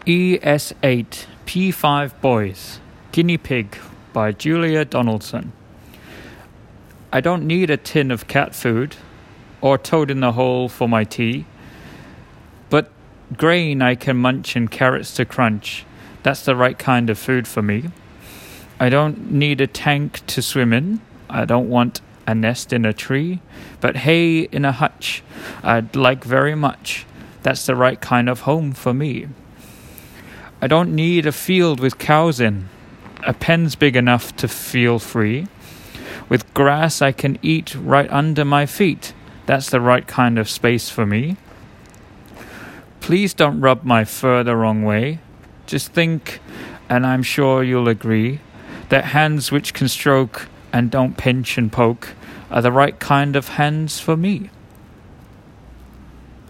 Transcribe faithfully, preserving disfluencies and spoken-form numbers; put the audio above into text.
E S eight P five Boys Guinea Pig by Julia Donaldson. I don't need a tin of cat food or toad in the hole for my tea, but grain I can munch and carrots to crunch. That's the right kind of food for me. I don't need a tank to swim in. I don't want a nest in a tree, but hay in a hutch I'd like very much. That's the right kind of home for me. I don't need a field with cows in. A pen's big enough to feel free. With grass I can eat right under my feet. That's the right kind of space for me. Please don't rub my fur the wrong way. Just think, and I'm sure you'll agree, that hands which can stroke and don't pinch and poke are the right kind of hands for me.